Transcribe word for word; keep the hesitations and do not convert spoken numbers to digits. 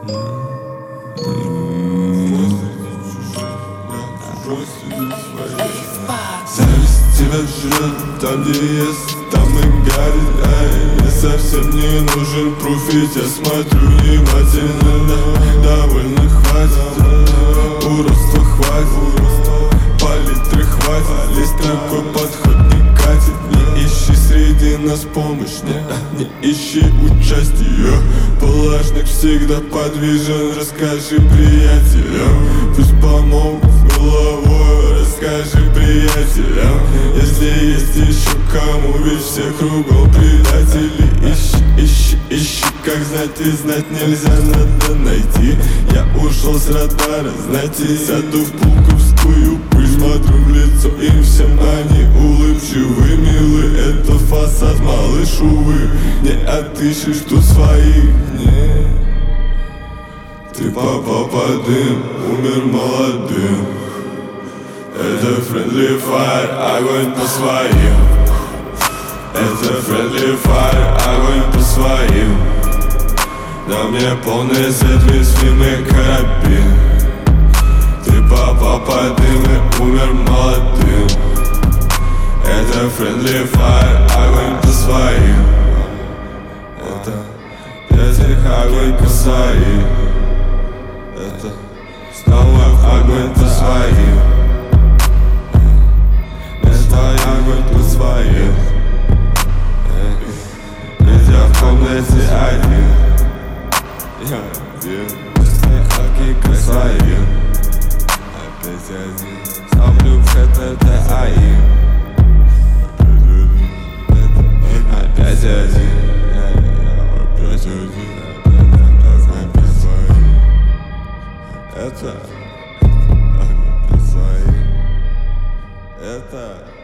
Зависть тебя жрет там, где есть, там и горит. Ай, мне совсем не нужен профит, я смотрю внимательно. Да, довольно хватит, уродства хватит, палитры хватит, лезть такой подход не катит. Не ищи среди нас помощь, не, не ищи участия. Палашник всегда подвижен, расскажи приятелям, пусть помогут с головой, расскажи приятелям. Если есть еще кому, ведь все кругом предатели. Ищи, ищи, ищи, как знать и знать нельзя, надо найти. Я ушел с радара, знаете, сяду в пулковскую пыль, смотрю в лицо им всем, они улыбчивы, милы. Это фасад, малыш, увы, не отыщешь тут своих, не. Ты попал под дым, умер молодым. Это friendly fire, огонь по своим. Это friendly fire, огонь по своим. На мне полный свет, весь фильм и карабин. Ты попал под дым и умер молодым. Это friendly fire, огонь по своим. Это этих огонь по своим. Это снова огонь по своим. Огонь по своим. Ведь я в комнате один. Я один. Огонь по своим. Опять один. Ставлю в ХТТ АИ. Опять один. Опять один. Огонь по своим. Это огонь по своим. Это